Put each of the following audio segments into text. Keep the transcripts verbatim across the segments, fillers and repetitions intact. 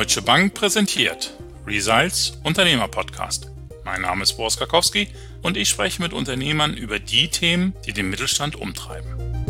Deutsche Bank präsentiert Results Unternehmer-Podcast. Mein Name ist Boris Karkowski und ich spreche mit Unternehmern über die Themen, die den Mittelstand umtreiben.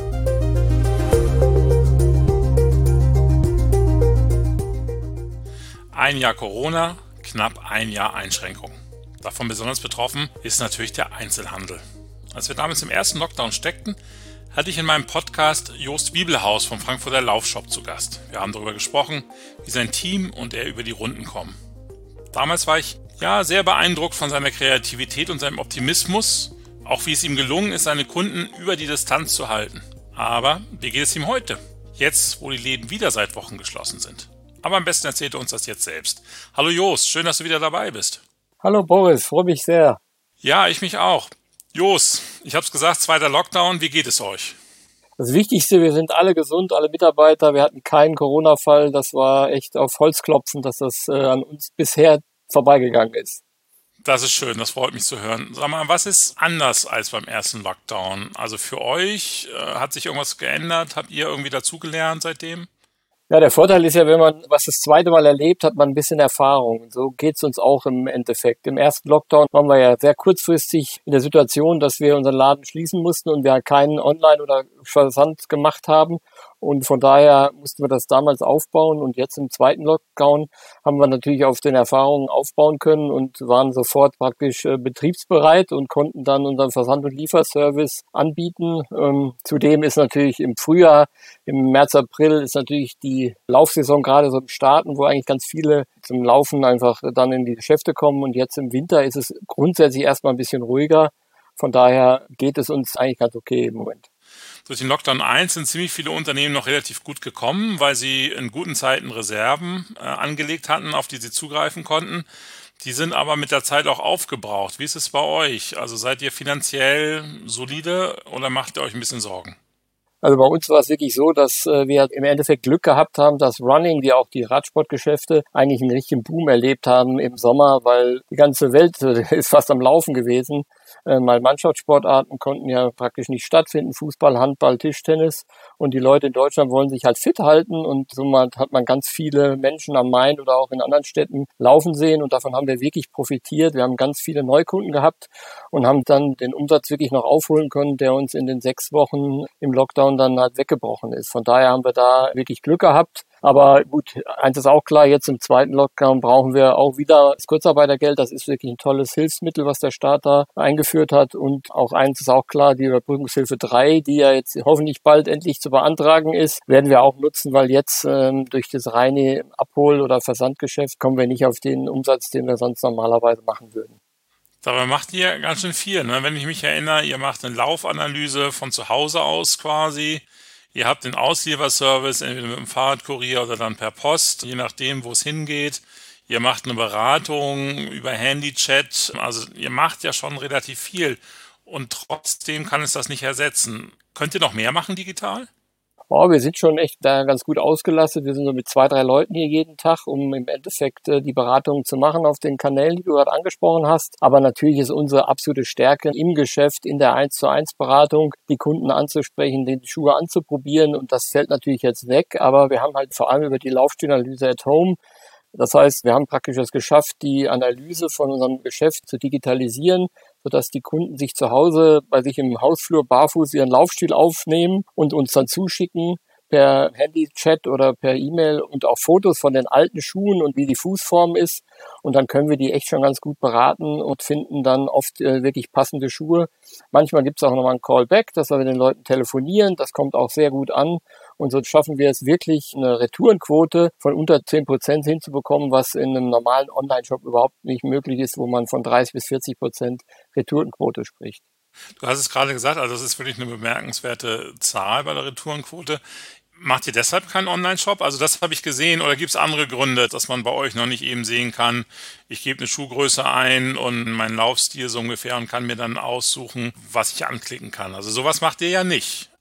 Ein Jahr Corona, knapp ein Jahr Einschränkung. Davon besonders betroffen ist natürlich der Einzelhandel. Als wir damals im ersten Lockdown steckten, hatte ich in meinem Podcast Jost Wiebelhaus vom Frankfurter Laufshop zu Gast. Wir haben darüber gesprochen, wie sein Team und er über die Runden kommen. Damals war ich ja sehr beeindruckt von seiner Kreativität und seinem Optimismus, auch wie es ihm gelungen ist, seine Kunden über die Distanz zu halten. Aber wie geht es ihm heute? Jetzt, wo die Läden wieder seit Wochen geschlossen sind. Aber am besten erzählt er uns das jetzt selbst. Hallo Jost, schön, dass du wieder dabei bist. Hallo Boris, freue mich sehr. Ja, ich mich auch. Jost, ich habe es gesagt, zweiter Lockdown, wie geht es euch? Das Wichtigste, wir sind alle gesund, alle Mitarbeiter, wir hatten keinen Corona-Fall, das war echt auf Holz klopfen, dass das äh, an uns bisher vorbeigegangen ist. Das ist schön, das freut mich zu hören. Sag mal, was ist anders als beim ersten Lockdown? Also für euch, äh, hat sich irgendwas geändert? Habt ihr irgendwie dazugelernt seitdem? Ja, der Vorteil ist ja, wenn man was das zweite Mal erlebt, hat man ein bisschen Erfahrung. Und so geht's uns auch im Endeffekt. Im ersten Lockdown waren wir ja sehr kurzfristig in der Situation, dass wir unseren Laden schließen mussten und wir keinen Online- oder Versand gemacht haben. Und von daher mussten wir das damals aufbauen. Und jetzt im zweiten Lockdown haben wir natürlich auf den Erfahrungen aufbauen können und waren sofort praktisch äh, betriebsbereit und konnten dann unseren Versand- und Lieferservice anbieten. Ähm, zudem ist natürlich im Frühjahr, im März, April ist natürlich die Laufsaison gerade so im Starten, wo eigentlich ganz viele zum Laufen einfach dann in die Geschäfte kommen. Und jetzt im Winter ist es grundsätzlich erstmal ein bisschen ruhiger. Von daher geht es uns eigentlich ganz okay im Moment. Durch den Lockdown eins sind ziemlich viele Unternehmen noch relativ gut gekommen, weil sie in guten Zeiten Reserven äh, angelegt hatten, auf die sie zugreifen konnten. Die sind aber mit der Zeit auch aufgebraucht. Wie ist es bei euch? Also seid ihr finanziell solide oder macht ihr euch ein bisschen Sorgen? Also bei uns war es wirklich so, dass äh, wir im Endeffekt Glück gehabt haben, dass Running, wie auch die Radsportgeschäfte, eigentlich einen richtigen Boom erlebt haben im Sommer, weil die ganze Welt äh, ist fast am Laufen gewesen. Äh, mal Mannschaftssportarten konnten ja praktisch nicht stattfinden, Fußball, Handball, Tischtennis. Und die Leute in Deutschland wollen sich halt fit halten und somit hat man ganz viele Menschen am Main oder auch in anderen Städten laufen sehen und davon haben wir wirklich profitiert. Wir haben ganz viele Neukunden gehabt und haben dann den Umsatz wirklich noch aufholen können, der uns in den sechs Wochen im Lockdown dann halt weggebrochen ist. Von daher haben wir da wirklich Glück gehabt. Aber gut, eins ist auch klar, jetzt im zweiten Lockdown brauchen wir auch wieder das Kurzarbeitergeld. Das ist wirklich ein tolles Hilfsmittel, was der Staat da eingeführt hat. Und auch eins ist auch klar, die Überbrückungshilfe drei, die ja jetzt hoffentlich bald endlich zu beantragen ist, werden wir auch nutzen, weil jetzt ähm, durch das reine Abhol- oder Versandgeschäft kommen wir nicht auf den Umsatz, den wir sonst normalerweise machen würden. Dabei macht ihr ganz schön viel, ne? Wenn ich mich erinnere, ihr macht eine Laufanalyse von zu Hause aus quasi. Ihr habt den Auslieferservice entweder mit dem Fahrradkurier oder dann per Post, je nachdem, wo es hingeht. Ihr macht eine Beratung über Handychat. Also ihr macht ja schon relativ viel und trotzdem kann es das nicht ersetzen. Könnt ihr noch mehr machen digital? Oh, wir sind schon echt da ganz gut ausgelastet. Wir sind so mit zwei, drei Leuten hier jeden Tag, um im Endeffekt äh, die Beratungen zu machen auf den Kanälen, die du gerade angesprochen hast. Aber natürlich ist unsere absolute Stärke im Geschäft, in der eins zu eins Beratung, die Kunden anzusprechen, die Schuhe anzuprobieren. Und das fällt natürlich jetzt weg. Aber wir haben halt vor allem über die Laufstilanalyse at Home. Das heißt, wir haben praktisch es geschafft, die Analyse von unserem Geschäft zu digitalisieren, sodass die Kunden sich zu Hause bei sich im Hausflur barfuß ihren Laufstil aufnehmen und uns dann zuschicken per Handychat oder per E-Mail und auch Fotos von den alten Schuhen und wie die Fußform ist. Und dann können wir die echt schon ganz gut beraten und finden dann oft äh, wirklich passende Schuhe. Manchmal gibt es auch nochmal ein Callback, dass wir mit den Leuten telefonieren. Das kommt auch sehr gut an. Und so schaffen wir es wirklich, eine Retourenquote von unter zehn Prozent hinzubekommen, was in einem normalen Online-Shop überhaupt nicht möglich ist, wo man von dreißig bis vierzig Prozent Retourenquote spricht. Du hast es gerade gesagt, also das ist wirklich eine bemerkenswerte Zahl bei der Retourenquote. Macht ihr deshalb keinen Online-Shop? Also das habe ich gesehen. Oder gibt es andere Gründe, dass man bei euch noch nicht eben sehen kann, ich gebe eine Schuhgröße ein und meinen Laufstil so ungefähr und kann mir dann aussuchen, was ich anklicken kann. Also sowas macht ihr ja nicht.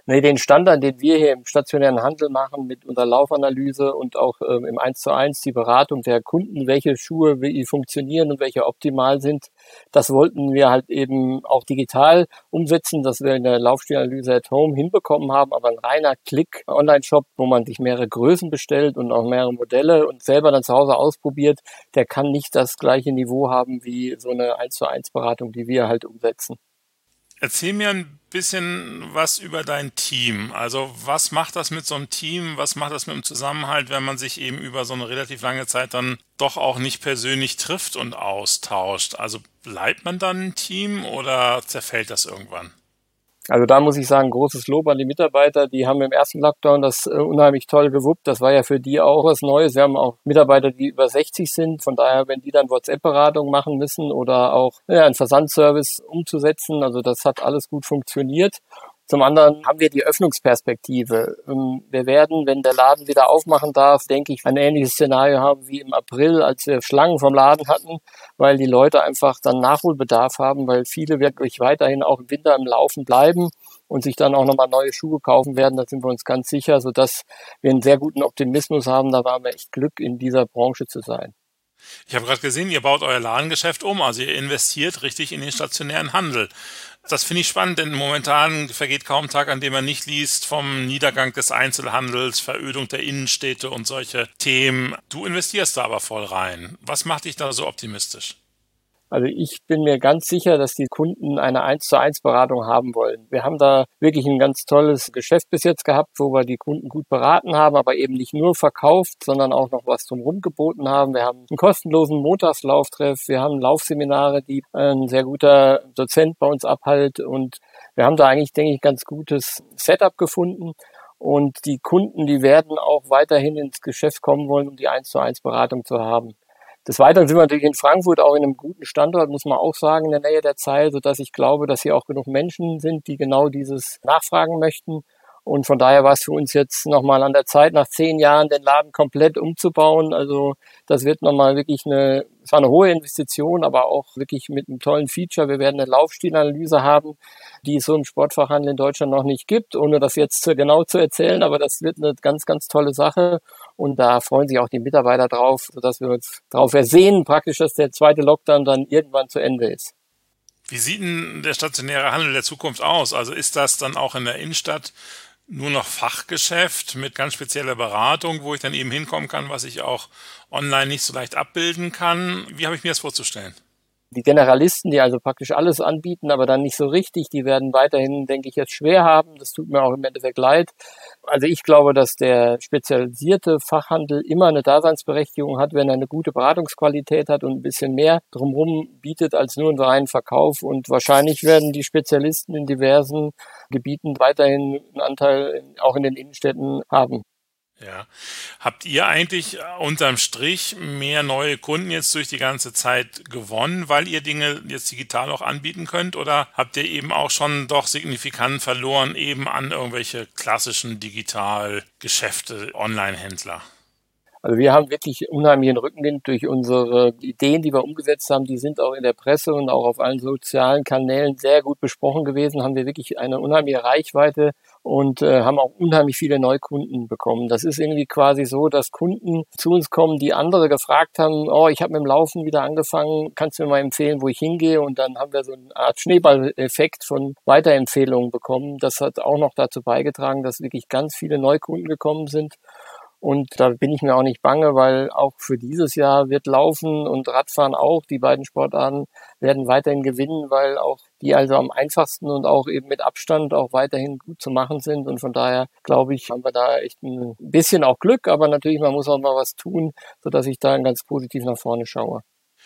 Nee, den Standard, den wir hier im stationären Handel machen mit unserer Laufanalyse und auch ähm, im eins zu eins die Beratung der Kunden, welche Schuhe wie funktionieren und welche optimal sind, das wollten wir halt eben auch digital umsetzen, dass wir in der Laufstilanalyse at Home hinbekommen haben, aber ein reiner Klick-Online-Shop, wo man sich mehrere Größen bestellt und auch mehrere Modelle und selber dann zu Hause ausprobiert, der kann nicht das gleiche Niveau haben wie so eine eins zu eins Beratung, die wir halt umsetzen. Erzähl mir ein bisschen was über dein Team. Also was macht das mit so einem Team? Was macht das mit dem Zusammenhalt, wenn man sich eben über so eine relativ lange Zeit dann doch auch nicht persönlich trifft und austauscht? Also bleibt man dann ein Team oder zerfällt das irgendwann? Also da muss ich sagen, großes Lob an die Mitarbeiter. Die haben im ersten Lockdown das äh, unheimlich toll gewuppt. Das war ja für die auch was Neues. Wir haben auch Mitarbeiter, die über sechzig sind. Von daher, wenn die dann WhatsApp-Beratung machen müssen oder auch ja, einen Versandservice umzusetzen, also das hat alles gut funktioniert. Zum anderen haben wir die Öffnungsperspektive. Wir werden, wenn der Laden wieder aufmachen darf, denke ich, ein ähnliches Szenario haben wie im April, als wir Schlangen vom Laden hatten, weil die Leute einfach dann Nachholbedarf haben, weil viele wirklich weiterhin auch im Winter im Laufen bleiben und sich dann auch nochmal neue Schuhe kaufen werden. Da sind wir uns ganz sicher, sodass wir einen sehr guten Optimismus haben. Da waren wir echt Glück, in dieser Branche zu sein. Ich habe gerade gesehen, ihr baut euer Ladengeschäft um, also ihr investiert richtig in den stationären Handel. Das finde ich spannend, denn momentan vergeht kaum ein Tag, an dem man nicht liest vom Niedergang des Einzelhandels, Verödung der Innenstädte und solche Themen. Du investierst da aber voll rein. Was macht dich da so optimistisch? Also ich bin mir ganz sicher, dass die Kunden eine eins zu eins Beratung haben wollen. Wir haben da wirklich ein ganz tolles Geschäft bis jetzt gehabt, wo wir die Kunden gut beraten haben, aber eben nicht nur verkauft, sondern auch noch was drumherum geboten haben. Wir haben einen kostenlosen Montagslauftreff, wir haben Laufseminare, die ein sehr guter Dozent bei uns abhält und wir haben da eigentlich, denke ich, ganz gutes Setup gefunden. Und die Kunden, die werden auch weiterhin ins Geschäft kommen wollen, um die eins zu eins Beratung zu haben. Des Weiteren sind wir natürlich in Frankfurt auch in einem guten Standort, muss man auch sagen, in der Nähe der Zeil, sodass ich glaube, dass hier auch genug Menschen sind, die genau dieses nachfragen möchten. Und von daher war es für uns jetzt nochmal an der Zeit, nach zehn Jahren den Laden komplett umzubauen. Also das wird nochmal wirklich eine, es war eine hohe Investition, aber auch wirklich mit einem tollen Feature. Wir werden eine Laufstilanalyse haben, die es so im Sportfachhandel in Deutschland noch nicht gibt, ohne das jetzt genau zu erzählen. Aber das wird eine ganz, ganz tolle Sache. Und da freuen sich auch die Mitarbeiter drauf, sodass wir uns darauf ersehen, praktisch, dass der zweite Lockdown dann irgendwann zu Ende ist. Wie sieht denn der stationäre Handel der Zukunft aus? Also ist das dann auch in der Innenstadt nur noch Fachgeschäft mit ganz spezieller Beratung, wo ich dann eben hinkommen kann, was ich auch online nicht so leicht abbilden kann? Wie habe ich mir das vorzustellen? Die Generalisten, die also praktisch alles anbieten, aber dann nicht so richtig, die werden weiterhin, denke ich, jetzt schwer haben. Das tut mir auch im Endeffekt leid. Also ich glaube, dass der spezialisierte Fachhandel immer eine Daseinsberechtigung hat, wenn er eine gute Beratungsqualität hat und ein bisschen mehr drumherum bietet als nur einen reinen Verkauf. Und wahrscheinlich werden die Spezialisten in diversen Gebieten weiterhin einen Anteil auch in den Innenstädten haben. Ja. Habt ihr eigentlich unterm Strich mehr neue Kunden jetzt durch die ganze Zeit gewonnen, weil ihr Dinge jetzt digital auch anbieten könnt? Oder habt ihr eben auch schon doch signifikant verloren eben an irgendwelche klassischen Digitalgeschäfte, Online-Händler? Also wir haben wirklich unheimlichen Rückenwind durch unsere Ideen, die wir umgesetzt haben. Die sind auch in der Presse und auch auf allen sozialen Kanälen sehr gut besprochen gewesen. Haben wir wirklich eine unheimliche Reichweite und äh, haben auch unheimlich viele Neukunden bekommen. Das ist irgendwie quasi so, dass Kunden zu uns kommen, die andere gefragt haben, oh, ich habe mit dem Laufen wieder angefangen, kannst du mir mal empfehlen, wo ich hingehe? Und dann haben wir so eine Art Schneeballeffekt von Weiterempfehlungen bekommen. Das hat auch noch dazu beigetragen, dass wirklich ganz viele Neukunden gekommen sind. Und da bin ich mir auch nicht bange, weil auch für dieses Jahr wird Laufen und Radfahren auch, die beiden Sportarten werden weiterhin gewinnen, weil auch die also am einfachsten und auch eben mit Abstand auch weiterhin gut zu machen sind. Und von daher, glaube ich, haben wir da echt ein bisschen auch Glück, aber natürlich, man muss auch mal was tun, sodass ich da ganz positiv nach vorne schaue.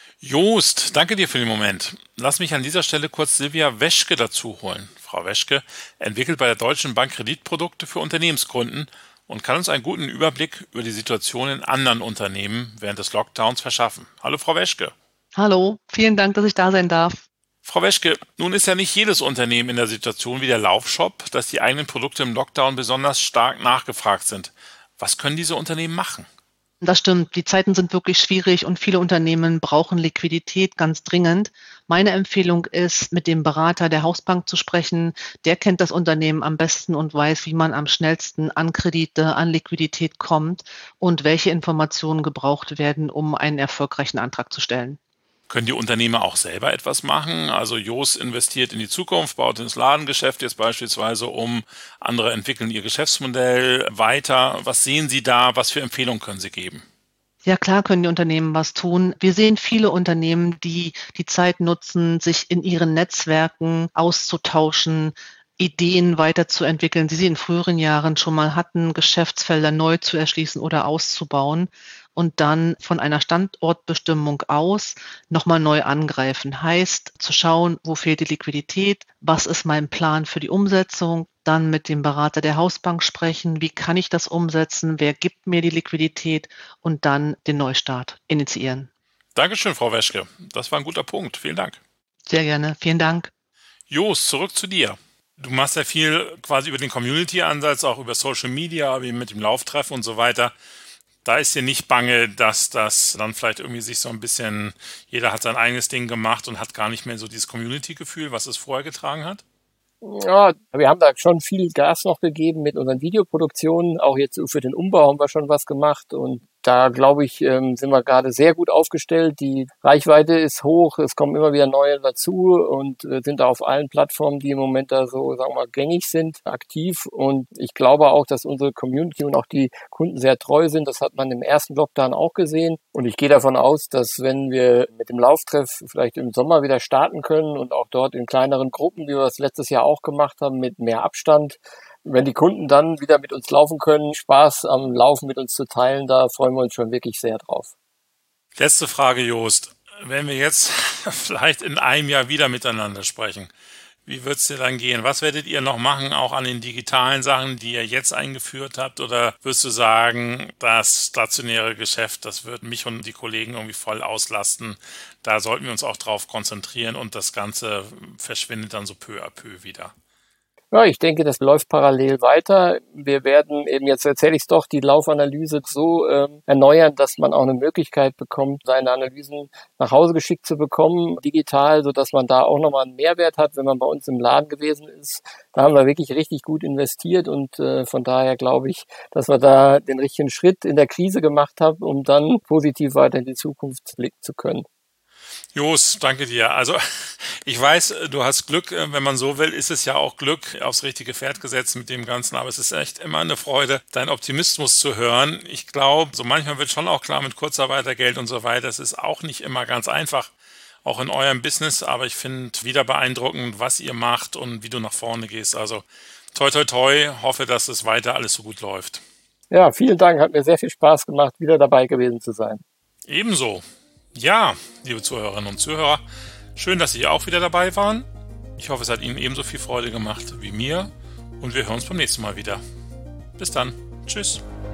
Joost, danke dir für den Moment. Lass mich an dieser Stelle kurz Silvia Weschke dazu holen. Frau Weschke entwickelt bei der Deutschen Bank Kreditprodukte für Unternehmenskunden und kann uns einen guten Überblick über die Situation in anderen Unternehmen während des Lockdowns verschaffen. Hallo Frau Weschke. Hallo, vielen Dank, dass ich da sein darf. Frau Weschke, nun ist ja nicht jedes Unternehmen in der Situation wie der Laufshop, dass die eigenen Produkte im Lockdown besonders stark nachgefragt sind. Was können diese Unternehmen machen? Das stimmt. Die Zeiten sind wirklich schwierig und viele Unternehmen brauchen Liquidität ganz dringend. Meine Empfehlung ist, mit dem Berater der Hausbank zu sprechen. Der kennt das Unternehmen am besten und weiß, wie man am schnellsten an Kredite, an Liquidität kommt und welche Informationen gebraucht werden, um einen erfolgreichen Antrag zu stellen. Können die Unternehmer auch selber etwas machen? Also Jost investiert in die Zukunft, baut ins Ladengeschäft jetzt beispielsweise um, andere entwickeln ihr Geschäftsmodell weiter. Was sehen Sie da? Was für Empfehlungen können Sie geben? Ja, klar können die Unternehmen was tun. Wir sehen viele Unternehmen, die die Zeit nutzen, sich in ihren Netzwerken auszutauschen, Ideen weiterzuentwickeln, die sie in früheren Jahren schon mal hatten, Geschäftsfelder neu zu erschließen oder auszubauen und dann von einer Standortbestimmung aus nochmal neu angreifen. Heißt, zu schauen, wo fehlt die Liquidität, was ist mein Plan für die Umsetzung, dann mit dem Berater der Hausbank sprechen, wie kann ich das umsetzen, wer gibt mir die Liquidität und dann den Neustart initiieren. Dankeschön, Frau Weschke. Das war ein guter Punkt. Vielen Dank. Sehr gerne. Vielen Dank. Jost, zurück zu dir. Du machst ja viel quasi über den Community-Ansatz, auch über Social Media, wie mit dem Lauftreff und so weiter. Da ist dir nicht bange, dass das dann vielleicht irgendwie sich so ein bisschen, jeder hat sein eigenes Ding gemacht und hat gar nicht mehr so dieses Community-Gefühl, was es vorher getragen hat? Ja, wir haben da schon viel Gas noch gegeben mit unseren Videoproduktionen. Auch jetzt für den Umbau haben wir schon was gemacht und da, glaube ich, sind wir gerade sehr gut aufgestellt. Die Reichweite ist hoch, es kommen immer wieder neue dazu und sind da auf allen Plattformen, die im Moment da so, sagen wir mal, gängig sind, aktiv. Und ich glaube auch, dass unsere Community und auch die Kunden sehr treu sind. Das hat man im ersten Lockdown auch gesehen. Und ich gehe davon aus, dass wenn wir mit dem Lauftreff vielleicht im Sommer wieder starten können und auch dort in kleineren Gruppen, wie wir es letztes Jahr auch gemacht haben, mit mehr Abstand, wenn die Kunden dann wieder mit uns laufen können, Spaß am Laufen mit uns zu teilen, da freuen wir uns schon wirklich sehr drauf. Letzte Frage, Jost. Wenn wir jetzt vielleicht in einem Jahr wieder miteinander sprechen, wie wird es dir dann gehen? Was werdet ihr noch machen, auch an den digitalen Sachen, die ihr jetzt eingeführt habt? Oder wirst du sagen, das stationäre Geschäft, das wird mich und die Kollegen irgendwie voll auslasten? Da sollten wir uns auch drauf konzentrieren und das Ganze verschwindet dann so peu à peu wieder. Ja, ich denke, das läuft parallel weiter. Wir werden eben, jetzt erzähle ich es doch, die Laufanalyse so ähm, erneuern, dass man auch eine Möglichkeit bekommt, seine Analysen nach Hause geschickt zu bekommen, digital, sodass man da auch nochmal einen Mehrwert hat, wenn man bei uns im Laden gewesen ist. Da haben wir wirklich richtig gut investiert und äh, von daher glaube ich, dass wir da den richtigen Schritt in der Krise gemacht haben, um dann positiv weiter in die Zukunft blicken zu können. Jost, danke dir. Also ich weiß, du hast Glück, wenn man so will, ist es ja auch Glück aufs richtige Pferd gesetzt mit dem Ganzen, aber es ist echt immer eine Freude, deinen Optimismus zu hören. Ich glaube, so manchmal wird schon auch klar mit Kurzarbeitergeld und so weiter, es ist auch nicht immer ganz einfach, auch in eurem Business, aber ich finde wieder beeindruckend, was ihr macht und wie du nach vorne gehst. Also toi toi toi, hoffe, dass es weiter alles so gut läuft. Ja, vielen Dank, hat mir sehr viel Spaß gemacht, wieder dabei gewesen zu sein. Ebenso. Ja, liebe Zuhörerinnen und Zuhörer, schön, dass Sie auch wieder dabei waren. Ich hoffe, es hat Ihnen ebenso viel Freude gemacht wie mir und wir hören uns beim nächsten Mal wieder. Bis dann. Tschüss.